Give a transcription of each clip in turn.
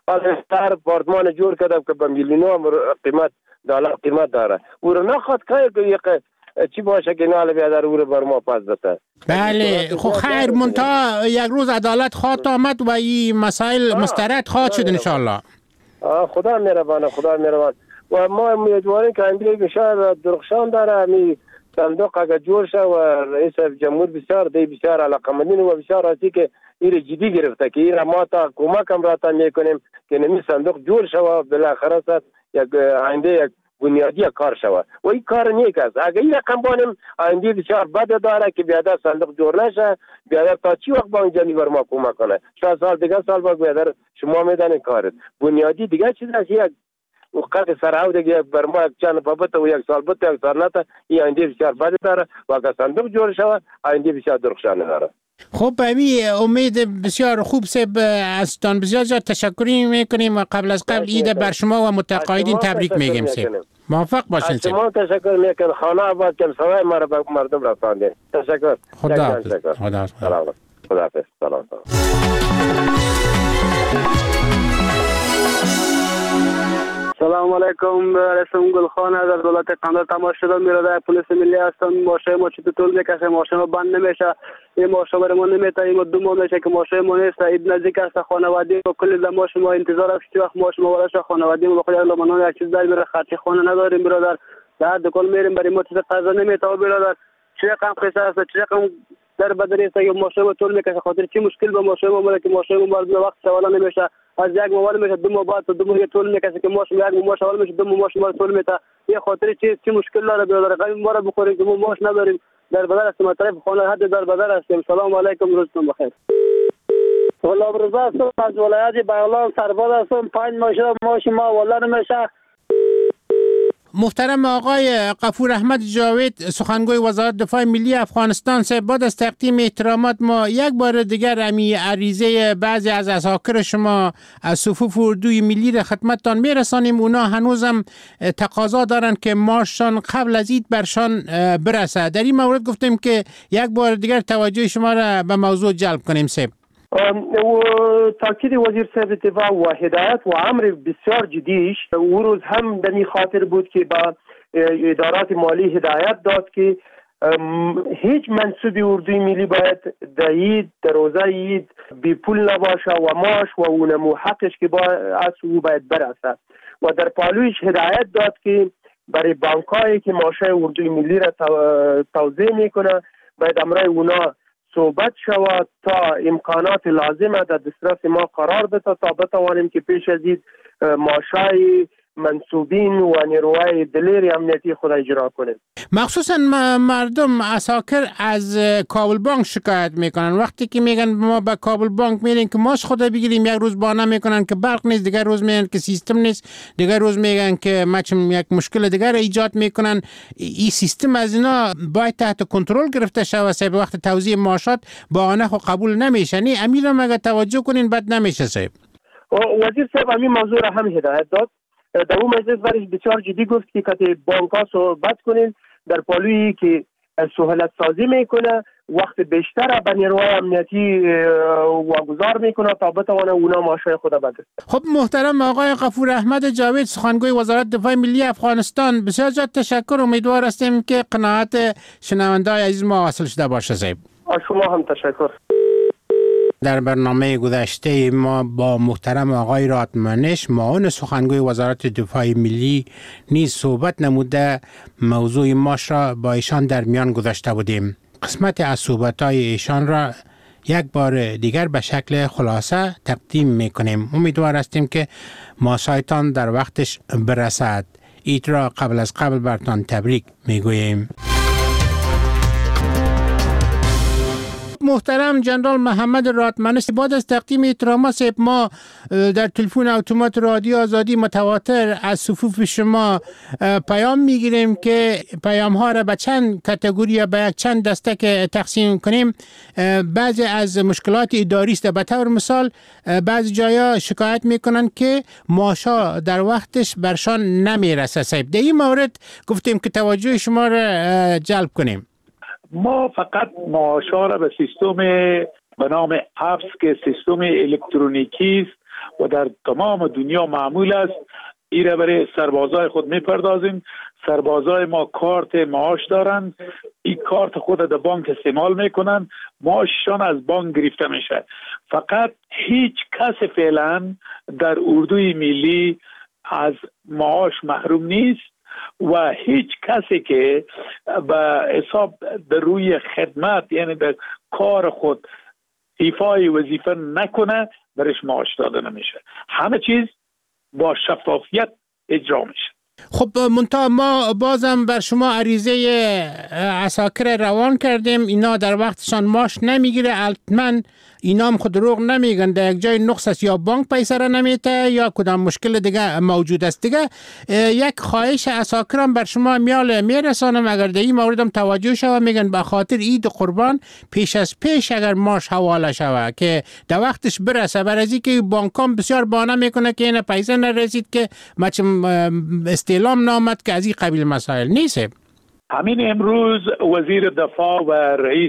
حالا سر پارتمان جور کردم که به میلیون قیمت دلار قیمت داره او رو نخواد که چی باشه که ناله بیادر او رو بر ما پس بده. بله خب خیر منتها یک روز عدالت خواهد آمد و این مسائل مسترد خواهد شد انشالله. خدا مهربان و ما امیدواریم که اندیه بسیار درخشان داره. همی صندوق اگر جور شه و رئیس جمهور بسیار علاقمندین و بسیار راضی که این جدی گرفته که این ما تا کمک هم را میکنیم که نمی صندوق جور شه و بالاخره یک آینده یک بنیادی کار شوه و این کار نیک است. اگر این رقم بانیم آینده بسیار بد داره که بیادر صندوق جور نشه، بیادر تا چی وقت با اونجا بر ما کمک کنه 6 سال دیگه سال بعد بیادر شما میدانید کار بنیادی دیگه چیز است. یک وقت سرعو دیگه بر ما یک چند بابت و یک سال بت یک سال نتا این آینده بسیار بد داره و اگر صندوق جور شوه آینده بسیار درخشان داره. خب بمی امید بسیار خوب سب از تان بسیار تشکری میکنیم و قبل از قبل عید بر شما و متقاعدین تبریک میگیم سب. موفق باشین سب. شما تشکر میکنم. خانه آباد کم سوای ما را به مردم رساندین. تشکر. خدا حافظ. سلام. سلام علیکم. رسم گلخان از دولت قندهار تماس شدم. میراده پلیس ملی هستم. ماشه ما چی طول میکشه، ماشه ما بند نمیشه. این ماشه برای ما نمیته. این 2 ماه میشه که ماشه ما نیست. عید نزدیک است. خانوادگی و کلی زماش ما انتظار است که وقت ماشه ما ورش خانوادگی ما بخواد لمنون یک چیز در میره خرچ خانه نداریم برادر. در دکان میریم برای ما چیز قضا نمیته برادر. چه رقم قصه است، چه رقم در بدری است که ماشه ما طول میکشه. خاطر چی مشکل با ماشه ما بوده که ماشه ما بعد وقت سوال نمیشه. از یک موال میشه 2 ماه بعد 2 ماه طول میکشه که ماش یک ماش اول میشه 2 ماه ماش طول میته. یه خاطر چی مشکل داره برادر؟ قبل ما را بخوریم که ما ماش نداریم. در بدر هستیم، طرف خانه حد در بدر هستیم. سلام علیکم، روزتون بخیر. غلام رضا هستم از ولایت بغلان سرباز هستم. 5 ماه شده ماش ما والا نمیشه. محترم آقای غفور احمد جاوید سخنگوی وزارت دفاع ملی افغانستان سه بعد از تقدیم احترامات ما یک بار دیگر امی عریضه بعضی از اساکر شما از صفوف اردوی ملی را خدمتتان میرسانیم. اونا هنوزم تقاضا دارن که ماشان قبل از عید برشان برسه. در این مورد گفتیم که یک بار دیگر توجه شما را به موضوع جلب کنیم. سه و تاکید وزیر صاحب دفاع و هدایت و امر بسیار جدیش او روز هم در این خاطر بود که با ادارات مالی هدایت داد که هیچ منصوب اردوی ملی باید در عید در روزه عید بی پول نباشه و ماش و اون حقش که از او باید برسه و در پالویش هدایت داد که برای بانکایی که ماشه اردوی ملی را توزیع میکنه باید امرای اونا صحبت شود تا امکانات لازمه در دسترس ما قرار بده تا بتوانیم که پیش از این ماشای منصوبین و نیروهای دلیر امنیتی خود اجرا کنیم. مخصوصا مردم اساکر از کابل بانک شکایت میکنن. وقتی که میگن ما به کابل بانک میریم که ماش خود بگیریم، یک روز بهانه میکنن که برق نیست، دیگر روز میگن که سیستم نیست، دیگر روز میگن که یک مشکل دیگر ایجاد میکنن. این سیستم از اینا باید تحت کنترل گرفته شود. به وقت توزیع معاشات بهانه خو قبول نمیشه. نی امیر مگه توجه کنین بد نمیشه. صاحب وزیر صاحب همین موضوع را هم هدایت داد. در اون مجلس برش بسیار جدی گفت که کتی بانک‌ها صحبت کنین در پالویی که سهولت سازی میکنه، وقت بیشتر به نیروهای امنیتی واگذار میکنه تا بتوانه اونا ماشای خود بده. خب محترم آقای غفور احمد جاوید سخنگوی وزارت دفاع ملی افغانستان بسیار زیاد تشکر. امیدوار هستیم که قناعت شنونده‌های عزیز ما حاصل شده باشه. صاحب شما هم تشکر. در برنامه گذشته ما با محترم آقای راتمنش معاون سخنگوی وزارت دفاع ملی نیز صحبت نموده موضوع ماش را با ایشان در میان گذاشته بودیم. قسمت از صحبت‌های ایشان را یک بار دیگر به شکل خلاصه تقدیم می‌کنیم. امیدوار هستیم که ماشایتان در وقتش برسد. عید را قبل از قبل برتان تبریک می‌گوییم. محترم جنرال محمد راتمنش بعد از تقدیم احترامات ما در تلفن اتومات رادیو آزادی متواتر از صفوف شما پیام میگیریم که پیام ها را به چند کاتگوری یا به یک چند دسته که تقسیم کنیم. بعضی از مشکلات اداری است. به طور مثال بعضی جایا شکایت میکنن که معاشا در وقتش برشان نمیرسه. صاحب در این مورد گفتیم که توجه شما را جلب کنیم. ما فقط معاشا را به سیستم به نام افس که سیستم الکترونیکی است و در تمام دنیا معمول است. ایره برای سربازای خود میپردازیم. سربازای ما کارت معاش دارن، این کارت خود در بانک استعمال میکنن، معاششان از بانک گرفته میشه. فقط هیچ کس فعلا در اردوی ملی از معاش محروم نیست و هیچ کسی که به حساب در روی خدمت یعنی در کار خود ایفای وظیفه نکنه برش معاش داده نمیشه. همه چیز با شفافیت اجرا میشه. خب منتها ما بازم بر شما عریضه عساکر روان کردیم، اینا در وقتشان معاش نمیگیره، البته اینا هم خود دروغ نمیگن، در یک جای نقص است یا بانک پیسه را نمیته یا کدام مشکل دیگه موجود است. دیگه یک خواهش عساکران بر شما میرسانم اگر در این موردم توجه شود، میگن به خاطر عید قربان پیش از پیش اگر معاش حواله شود که در وقتش برسه، برای از اینکه بانکام بسیار بهانه میکنه که این پیسه نرسید که استعلام نامد که از این قبیل مسائل نیست. همین امروز وزیر دفاع و رئیس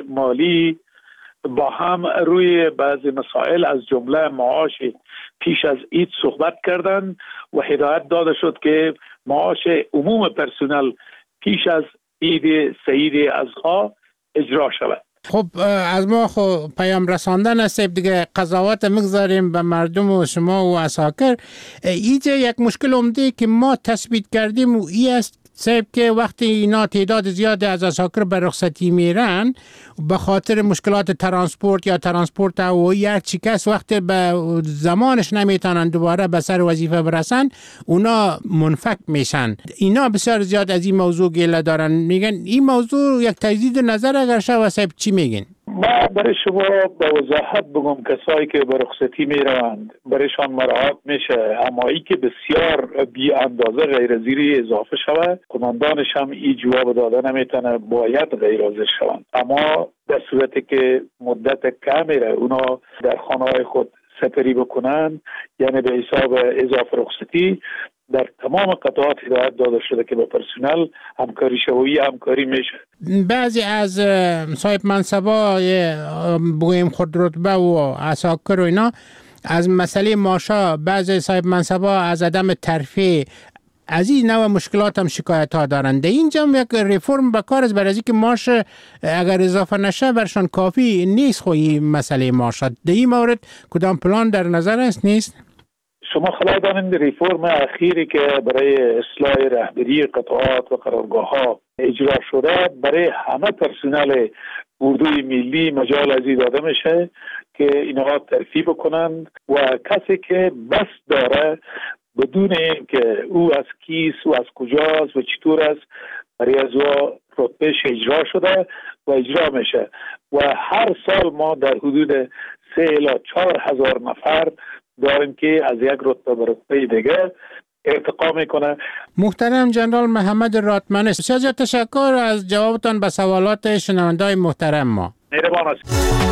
مالی با هم روی بعضی مسائل از جمله معاش پیش از عید صحبت کردند و هدایت داده شد که معاش عموم پرسنل پیش از عید سعید اضحی اجرا شود. خب از ما پیام رساندن است دیگه، قضاوت مگذاریم به مردم و شما و عساکر. اینجا یک مشکل عمده که ما تثبیت کردیم و این است صاحب که وقتی اینا تعداد زیاد از عساکر به رخصتی میرن به خاطر مشکلات ترانسپورت یا ترانسپورت هوایی هر چی کس وقتی به زمانش نمیتونن دوباره به سر وظیفه برسن اونا منفک میشن. اینا بسیار زیاد از این موضوع گله دارن، میگن این موضوع یک تجدید نظر اگر شود صاحب چی میگین؟ ما برای شما با وضاحت بگم کسایی که به رخصتی میروند برایشان مراعات میشه، اما ای که بسیار بی اندازه غیر زیری اضافه شود قماندانش هم این جواب داده نمیتونه، باید غیر حاضر شوند. اما در صورتی که مدت کمیره اونا در خانه‌های خود سپری بکنن یعنی به حساب اضافه رخصتی در تمام قطعات هدایت داده شده که با پرسنل همکاری شویی همکاری میشه. بعضی از صاحب منصبای بگویم خود رتبه و عساکر و اینا از مسئله معاشا، بعضی صاحب منصبا از عدم ترفیع از این نوع مشکلات هم شکایت ها دارند. اینجا هم یک ریفورم بکار است برای اینکه معاش اگر اضافه نشه برشان کافی نیست. خوی مسئله معاشات در این مورد کدام پلان در نظر است نیست؟ شما خبر دارید ریفورم اخیری که برای اصلاح رهبری قطعات و قرارگاه ها اجرا شده برای همه پرسنل اردوی ملی مجال ازی داده میشه که اینها ترفیع بکنند و کسی که بس داره بدون اینکه او از کیست و از کجاست و چطور است برای از او رتبهش اجرا شده و اجرا میشه و هر سال ما در حدود 3 الی 4 هزار نفر داریم که از یک رتبه به رتبه دیگه ارتقا میکنه. محترم جنرال محمد راتمنش، بسیار تشکر از جوابتان به سوالات شنونده‌های محترم ما. مهربان است.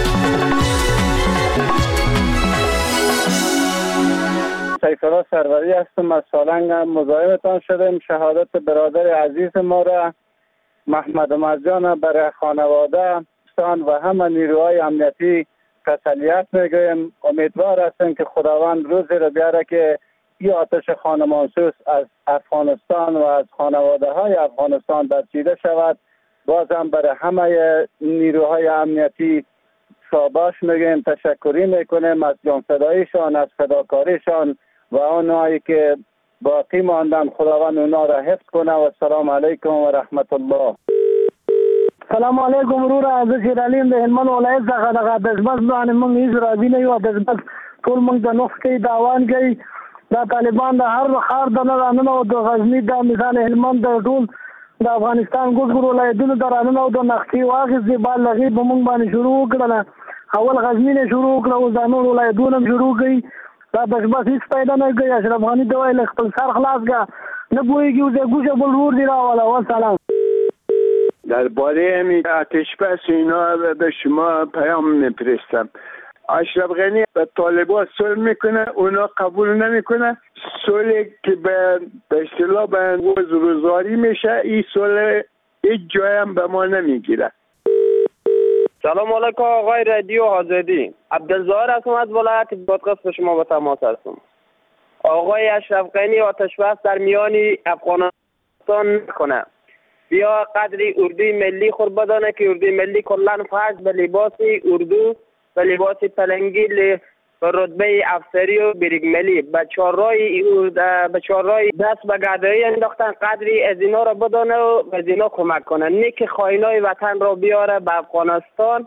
سیفالله سروری هستم از سالنگ، مزاحمتان شدیم. شهادت برادر عزیز ما را محمد مرجان برای خانواده و همه نیروهای امنیتی تسلیت میگویم. امیدوار هستیم که خداوند روزی را بیاره که این آتش خانمانسوز از افغانستان و از خانواده های افغانستان برچیده شود. بازم برای همه نیروهای امنیتی شاباش میگیم، تشکری میکنیم از جانفداییشان، از فداکاریشان و آنهایی که باقی ماندن. خداوند اونا را حفظ کنه و السلام علیکم و رحمت الله. سلام علیکم ورور از شیرالیم د هلمند ولایت څخه د دزبس باندې موږ هیڅ راضي نه یو. دزبس ټول موږ د نوښت کوي داوان کوي دا طالبان د هر ښار د راننه او د غزني د مثال هلمند د ټول د افغانستان ګوزګور ولایتونو د راننه او د نختي واخیستې بالغي به موږ باندې شروع وکړله. اول غزني نه شروع وکړه او د نور ولایتونو شروع کړي. دا دزبس هیڅ پیدا نه کوي. اشرف غني ته وایي خپل سر خلاص کړه، نه پوهېږي اوس یې ګوشه بل ورور دي راوله. والسلام. درباره همین آتش‌بس اینا به شما پیام میفرستم. اشرف غنی به طالبان صلح میکنه، اونا قبول نمیکنه. صلحی که به اصطلاح به روزگاری میشه، این صلح هیچ جای هم به ما نمیگیره. سلام علیکم آقای رادیو آزادی. عبدالظاهر هستم از ولایت بادغیس شما به تماس هستم. آقای اشرف غنی آتش بس در میان افغانستان کنه. بیا قدری اردوی ملی خود بدانه که اردوی ملی کلان فرض به لباس اردو به لباس پلنگی به رتبه افسری و بریگملی به چهارراه دست به گدایی انداختن. قدری از اینا را بدانه و از اینا کمک کنه، نه که خائنای وطن را بیاره به افغانستان.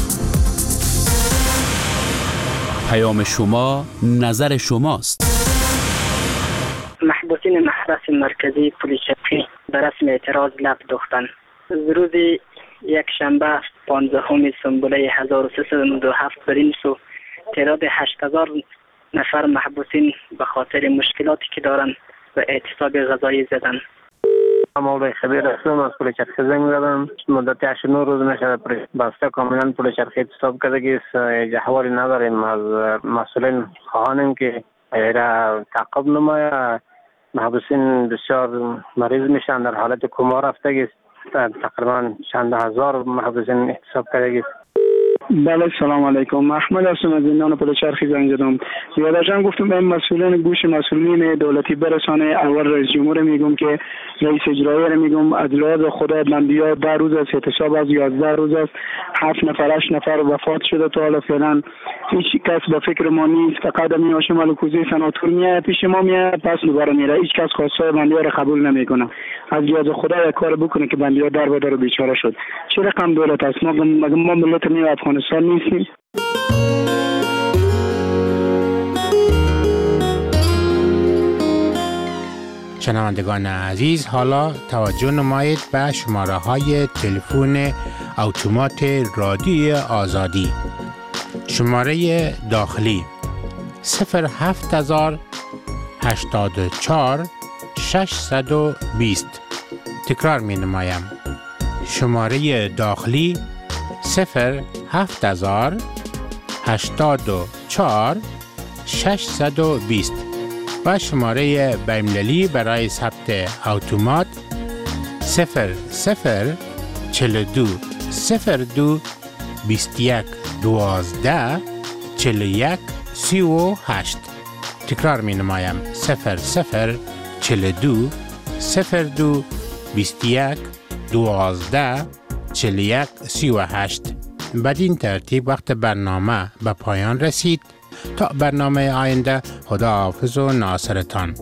پیام شما نظر شماست. محبوسین محبس مرکزی پلیس شرقی به رسم اعتراض لب دوختن. روز یک شنبه 15 سنبوله 1397 بر این سو تعداد 8000 نفر محبوسین به خاطر مشکلاتی که دارن به اعتصاب غذایی زدن. مولای خبیر هستم، از پلیس شرقی زنگ زدم. مدت 89 روز میشه بسته کاملا پلیس شرقی اعتصاب کردگی است. احوالی نداریم. از مسئولین خواهانیم که ایره تعقیب نمایه. محبوسین بسیار مریض میشن، در حالت کما رفتگی است. تقریبا چند هزار محبوسین اعتصاب کردگی است. بله سلام علیکم. احمد هستم از زندان پل چرخی زنگ زدم. یادجان گفتم این مسئولین گوش مسئولین دولتی برسانه. اول رئیس جمهور میگم که رئیس اجرایی را میگم از لحاظ خدا بندیا 10 روز است، اعتصاب از 11 روز است. 7 نفر 8 نفر وفات شده تا حالا فعلا هیچ کس به فکر ما نیست. فقط می هاشم الکوزی سناتور میاد پیش ما میاد پس دوباره میره. هیچ کس خواستای بندیا را قبول نمیکنه. از لحاظ خدا یک کار بکنه که بندیا در و در بیچاره شد. چه رقم دولت است؟ ما ملت می افغانستان نیستیم. شنوندگان عزیز، حالا توجه نمایید به شماره های تلفن اتومات رادیو آزادی. شماره داخلی 07084 620. تکرار می نمایم. شماره داخلی 07084 620 و شماره بین‌المللی برای ثبت اتومات 0042 02 21 12 41 38. تکرار می نمایم 0042 02 21 12 41 38. بدین ترتیب وقت برنامه به پایان رسید. تا برنامه آینده، خداحافظ و ناصرتان.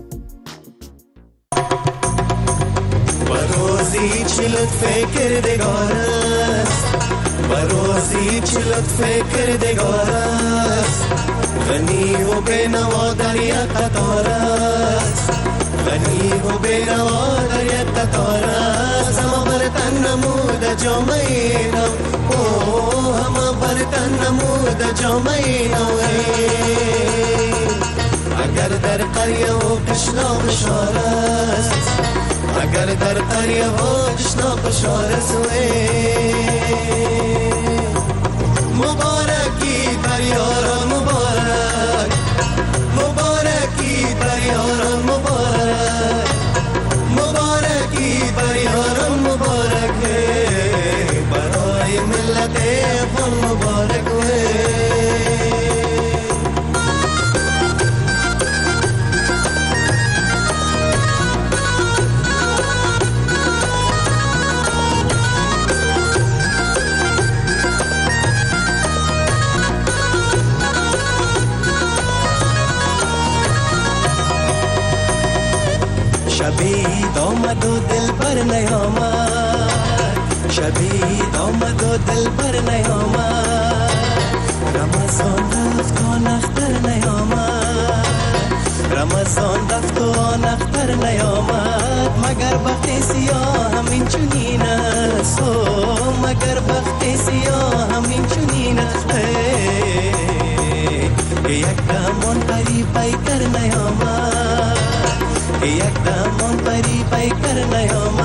و روزی چی لطف کردگار است، و روزی چی لطف کردگار است، غنی و بینوا در یک قطار است، غنی و بینوا در یک قطار است. همه برتن نمود جامعه نو، همه برتن نمود جامعه نو. اگر در قریه و قشنا بشار است، اگر در قریه و قشنا بشار است، مبارکی بر یاران مبارک، مبارکی بر یاران مبارک، مبارکی بر یاران مبارک، برای ملت افغان مبارک. شبید آمد و دل بر نیامد، شبید آمد و دل بر نیامد، رمضان رفت و نختر نیامد، رمضان رفت و نختر نیامد. مگر بخت سیاه همین چنین است، مگر بخت سیاه همین چنین است. یک دمان پری پیکر نیامد، یک دمان پری پیکر نیامد.